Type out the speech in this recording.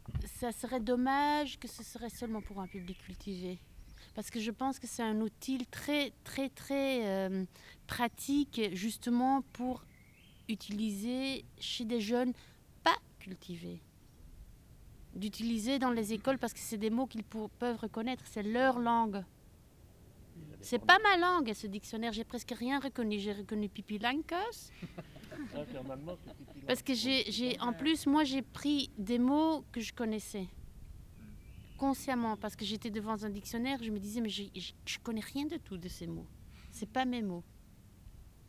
ça serait dommage que ce serait seulement pour un public cultivé. Parce que je pense que c'est un outil très, très, très pratique, justement pour utiliser chez des jeunes pas cultivés. D'utiliser dans les écoles parce que c'est des mots qu'ils peuvent reconnaître, c'est leur langue. C'est pas ma langue, ce dictionnaire, j'ai presque rien reconnu. J'ai reconnu Pipi Lankas. Parce que en plus, moi, j'ai pris des mots que je connaissais consciemment, parce que j'étais devant un dictionnaire, je me disais, mais je connais rien de tout de ces mots. C'est pas mes mots.